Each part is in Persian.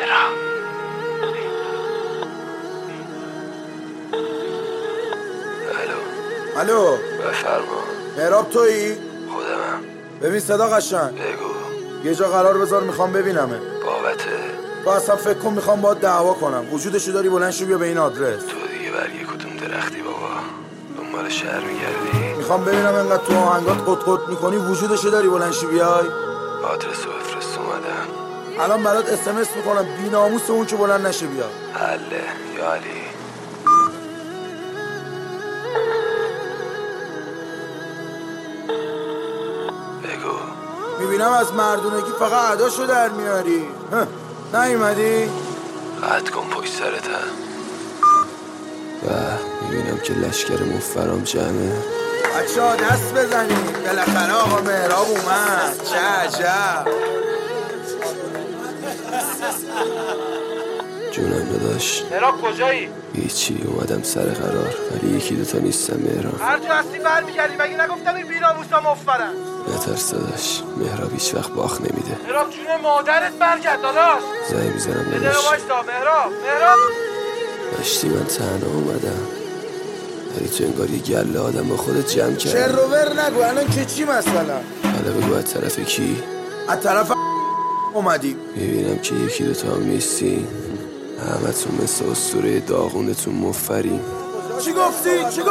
الو بفرما. مهراب تویی؟ خودمم. ببین صدا قشنگ بگو. یه جا قرار بذار میخوام ببینمه. بابته؟ تو اصلا فکر کن میخوام باید دعوا کنم. وجودشو داری بلند شو بیا به این آدرس. تو دیگه برگه کدوم درختی بابا؟ دنبال شهر میگردی؟ میخوام ببینم انقدر تو آهنگات قط میکنی وجودشو داری بلند شو بیای. آدرسو بفرست اومدم. الان برات اس میکنم بی ناموس اون که بلند نشه بیا. حله یا علی. بگو. میبینم از مردونگی فقط عداشو در میاری. نیومدی؟ قطع کن پشت سرتم. و میبینم که لشکر مفرام جمعه. بچه ها دست بزنید بالاخره آقا مهراب اومد. چه عجب. جونم داداش. مهراب کجایی؟ هیچی اومدم سر قرار ولی یکی دوتا نیستم مهراب. هر جا هستی برمیگردی مگه نگفتم این بی‌ناموسا مفرن؟ نترس داداش مهراب هیچ وقت باخت نمیده. مهراب جون مادرت برگرد داداش. زنگ میزنم یه داداش. دقیقه وایسا مهراب. داشتی من تنها اومدم ولی تو انگار یه گله آدم با خودت جمع کردی. چه روور نگو الان که چی مثلا؟ حالا بگو از طرف کی؟ از طرف اومدی. میبینم که یکی دوتا هم نیستی. همتون مثل اسطوره داغونتون مفری. چی گفتی؟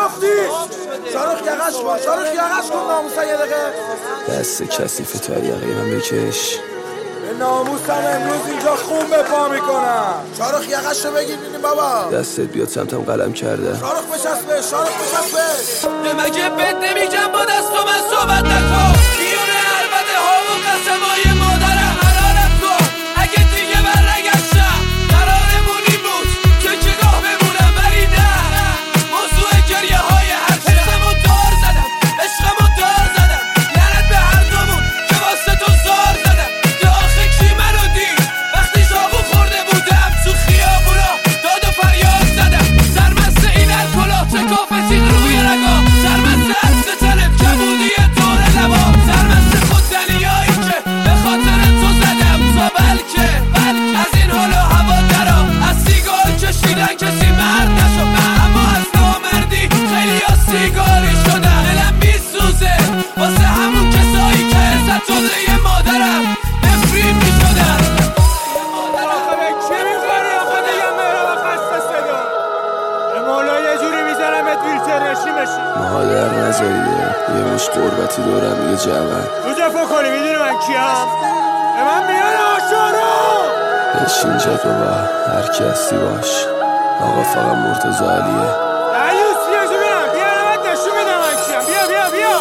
شارخ یقش کن ناموسا یه دقیقه. دست کثیف تو یقه من بکش. به ناموسم امروز اینجا خون به پا میکنم. شارخ یقش رو بگیر بینیم بابا. دستت بیاد سمتم قلم کرده. شارخ بچسبه. مگه بد نمیگم با دست و من صحبت نکن. بیونه البته ها و قسمای مادرم حرارت کن. اگه دیگه برنگشتم قرارمون این بود که گاه بمونم ولی نه. موضوع گریه های هر حسمو دار زدم عشقمو دار زدم. لعنت به هر دومون که واسه تو زار زدم. که آخه کی منو دید وقتی شاقو خورده بودم تو خیابونا داد و فریاد زدم. سرمست این الکلا شکاف تیغ روی رگا. سرمست عکس تنت کبودی دور لبا. سرمست خودزنیایی که به خاطر تو زدم تا بلکه از این حال و هوا درا. از سیگار کشیدن کسی مرد نشد اما از نامردی خیلی ها سیگاری شدن. دلم میسوزه واسه همون کسایی که عزت جلوی مادرم نفرین میشدن. آخه به چی میخوری آخه دیگه مهراب خسته صدا. به مولا یه جوری میزنمت ویلچر بشی. مادر نزاییده یه مش قربتی دورم یه جوان. رو دفاع کنی میدونی من کیم؟ به من میان آشارو. بشین جا بابا هر کی هستی باش. آقا فقط مرتضی علیه. عیوسی از ببینم بیا نمت نشون میدم من کیم. بیا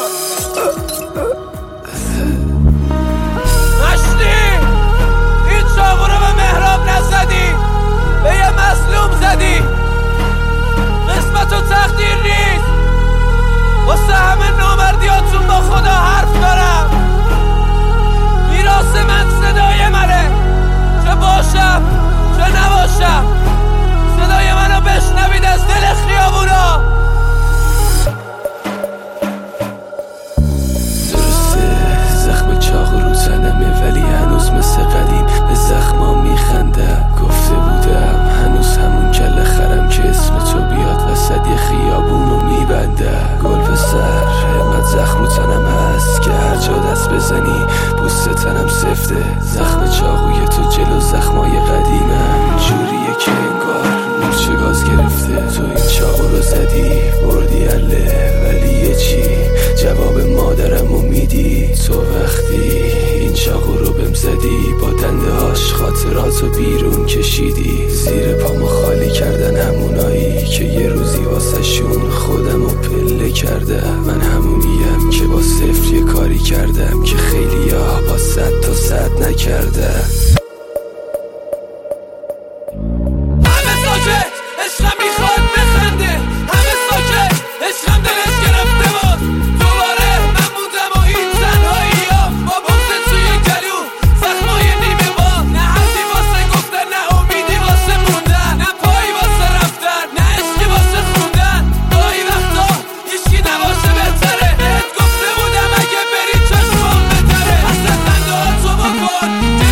مشتی این چاقو رو به مهراب نزدی به یه مظلوم زدی. قسمت و تقدیر نیست واسه همه نامردیاتون با خدا حرف دارم. میراث من صدای منه چه باشم چه نباشم. صدای منو بشنوید از دل خیابونا. درسته زخم چاقو رو تنمه ولی هنوز مثل قدیم به زخما میخندم. گفته بودم هنوز همون کله خرم که اسم تو بیاد وسط یه خیابونو میبندم. گل به سر اینقدر زخم رو تنم هست که هر جا دست بزنی پوست تنم سفته. زخم چاقوی تو جلو زخمای قدیمم جوریه که انگار مورچه گاز گرفته. تو این چاقو رو زدی بردی عله ولی یه چی جواب مادرمو میدی. تو وقتی این چاقو رو بهم زدی با دنده هاش خاطراتو بیرون کشیدی. زیر پامو خالی کردن همونایی که یه روزی واسه شون خودمو پله کردم. من همونیم که با صفر یه کاری کردم که خیلی ها با 100 تا 100 نکردم. همه ساکت عشقم میخواد بخنده. همه ساکت عشقم دلش گرفته بود. دوباره من موندم و این تنهایی ها با بغض توی گلو زخمای نیمه با. نه حرفی واسه گفتن نه امیدی واسه موندن. نه پایی واسه رفتن نه عشقی واسه خوندن. گاهی وقتا هیچکی نباشه بهتره. بهت گفته بودم اگه بری چشمام بتره. اصلا خنده ها تو بکن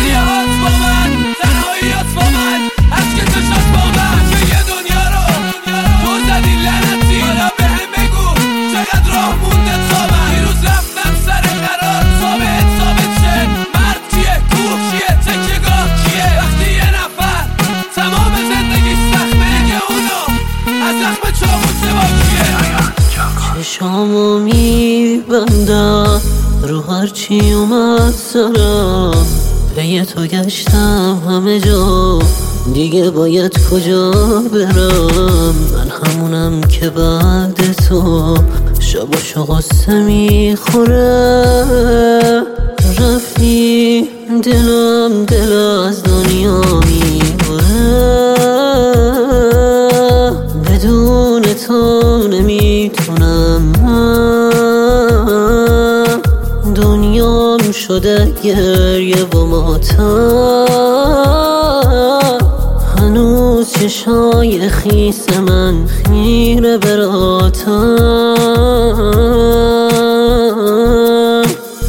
میبندم رو هرچی اومد سرم، پی تو گشتم همه جا، دیگه باید کجا برم؟ من همونم که بعد تو شباشو غصه میخوره، رفتی دلم دل از دنیا میبره، بدون تو نمیتونم، دنیام شده گریه و ماتم، هنوز چشای خیس من خیره براتم.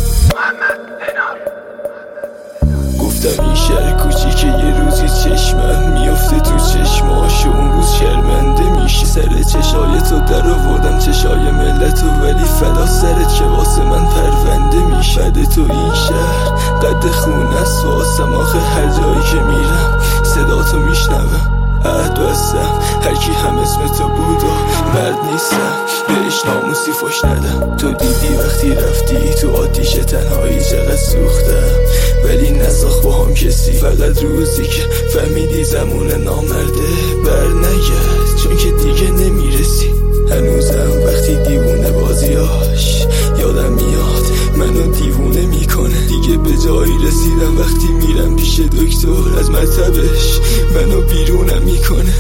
گفتم این شهر کوچیکه یه روزی چشمم میفته تو چشماش، اون روز شرمنده میشی. سر چشای تو در آوردم چشای ملتو، ولی فدا سرت که واسه من پرونده میشه. بعد تو این شهر قد خونه است واسم، آخه هر جایی که میرم صدا تو میشنوم. عهد بستم هرکی هم اسم تو بود و مرد نیستم، بهش ناموسی فش ندم. تو دیدی وقتی رفتی تو آتیش تنهایی چقدر سوختم، ولی نساخت با هم کسی. فقط روزی که فهمیدی زمون نامرده بر نگرد، چون که دیگه نمیرسی. هنوزم وقتی دیوونه بازیاش یادم میاد منو دیوونه میکنه. دیگه به جایی رسیدم وقتی میرم پیش دکتر، از مطبش منو بیرونم میکنه.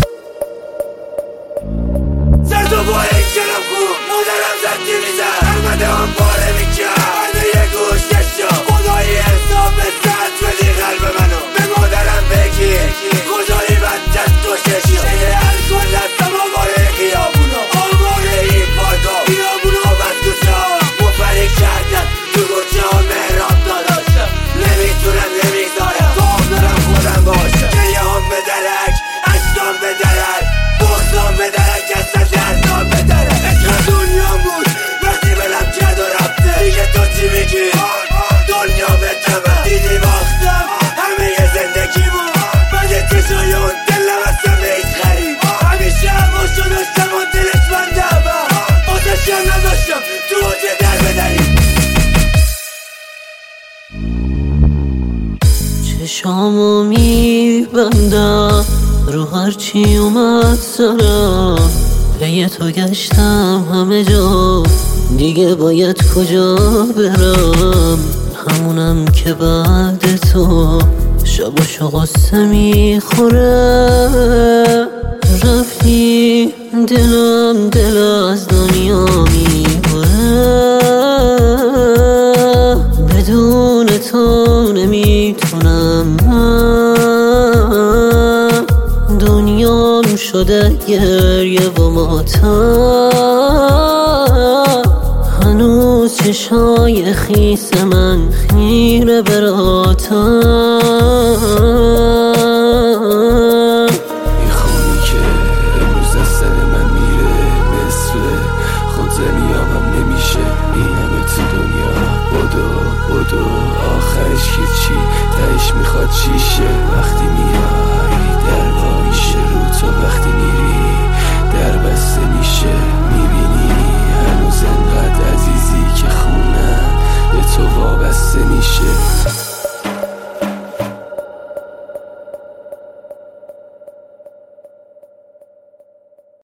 زرد و با این کلم خوب مادرم زدی میزن، احمده هم پاره میکرد منو یه گوش کشا. خدایی حساب بزد بدی قلب منو به مادرم بگی، کجایی بدت تو ششا. شده الکل دستم آواره خیابونا، آواره این پارکا، خیابونا بس کوچا. مفری کردن تو گوچه ها مهراب داداشم، نمیتونم نمیذارم تو دارم خودم باشم. گریه هم به درک، عشقم به درک، بغضم به درک، اصلا دردم به درک. عشق دنیا بود وقتی بلم کرد و رفته، دیگه تو چی میگی؟ دنیا به تمه دیدی باختم همه ی زندگی بود، بعد چشای اون دلم اصلا به هیچ غریب. همیشه هواشو داشتم و دلش من دعبم، آتشم نداشتم تو اوجه در بدریم. چشامو میبندم رو هرچی اومد سرم، پی تو گشتم همه جا، دیگه باید کجا برم؟ همونم که بعد تو شباشو غصه میخوره، رفتی دلم دل از دنیا میبره، بدون تو نمیتونم، دنیام شده گریه و ماتم، هنوز چشای خیس من خیره براتم. این خونی که امروز از سر من میره مثل خودزنیام هم نمیشه. این همه تو دنیا بدو آخرش که چی؟ تهش میخواد چیشه؟ وقتی میای در وا میشه رو تو، وقتی میری در بسته میشه. میبینی هنوز انقدر عزیزی که خونم به تو وابسته میشه.